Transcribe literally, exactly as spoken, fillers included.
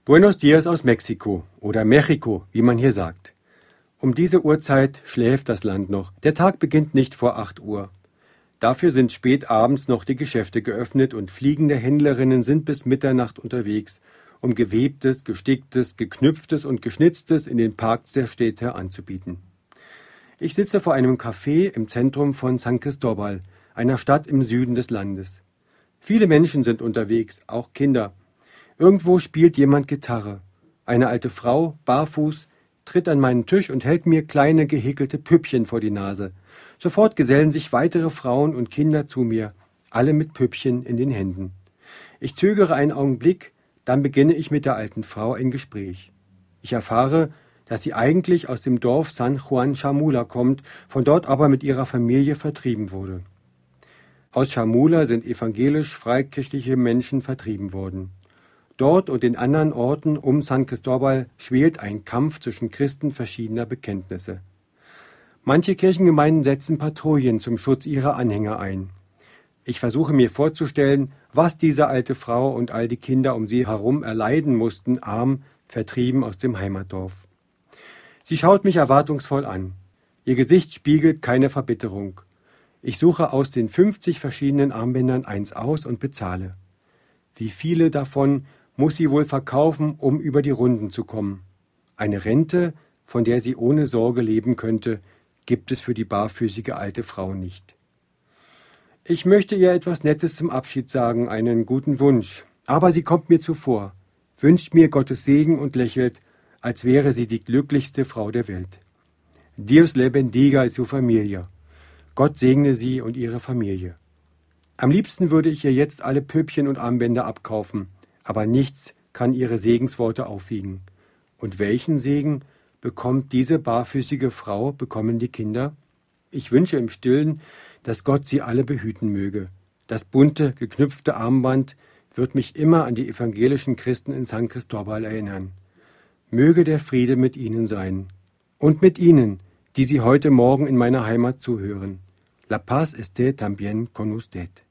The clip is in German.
Buenos dias aus Mexiko oder Mexiko, wie man hier sagt. Um diese Uhrzeit schläft das Land noch. Der Tag beginnt nicht vor acht Uhr. Dafür sind spät abends noch die Geschäfte geöffnet und fliegende Händlerinnen sind bis Mitternacht unterwegs, um gewebtes, gesticktes, geknüpftes und geschnitztes in den Parks der Städte anzubieten. Ich sitze vor einem Café im Zentrum von San Cristóbal, einer Stadt im Süden des Landes. Viele Menschen sind unterwegs, auch Kinder. Irgendwo spielt jemand Gitarre. Eine alte Frau, barfuß, tritt an meinen Tisch und hält mir kleine gehäkelte Püppchen vor die Nase. Sofort gesellen sich weitere Frauen und Kinder zu mir, alle mit Püppchen in den Händen. Ich zögere einen Augenblick, dann beginne ich mit der alten Frau ein Gespräch. Ich erfahre, dass sie eigentlich aus dem Dorf San Juan Chamula kommt, von dort aber mit ihrer Familie vertrieben wurde. Aus Chamula sind evangelisch-freikirchliche Menschen vertrieben worden. Dort und in anderen Orten um San Cristóbal schwelt ein Kampf zwischen Christen verschiedener Bekenntnisse. Manche Kirchengemeinden setzen Patrouillen zum Schutz ihrer Anhänger ein. Ich versuche mir vorzustellen, was diese alte Frau und all die Kinder um sie herum erleiden mussten, arm, vertrieben aus dem Heimatdorf. Sie schaut mich erwartungsvoll an. Ihr Gesicht spiegelt keine Verbitterung. Ich suche aus den fünfzig verschiedenen Armbändern eins aus und bezahle. Wie viele davon muss sie wohl verkaufen, um über die Runden zu kommen? Eine Rente, von der sie ohne Sorge leben könnte, gibt es für die barfüßige alte Frau nicht. Ich möchte ihr etwas Nettes zum Abschied sagen, einen guten Wunsch, aber sie kommt mir zuvor, wünscht mir Gottes Segen und lächelt, als wäre sie die glücklichste Frau der Welt. Dios le bendiga y su familia. Gott segne sie und ihre Familie. Am liebsten würde ich ihr jetzt alle Püppchen und Armbänder abkaufen, aber nichts kann ihre Segensworte aufwiegen. Und welchen Segen bekommt diese barfüßige Frau, bekommen die Kinder? Ich wünsche im Stillen, dass Gott sie alle behüten möge. Das bunte, geknüpfte Armband wird mich immer an die evangelischen Christen in San Cristóbal erinnern. Möge der Friede mit ihnen sein. Und mit Ihnen, die Sie heute Morgen in meiner Heimat zuhören. La paz esté también con usted.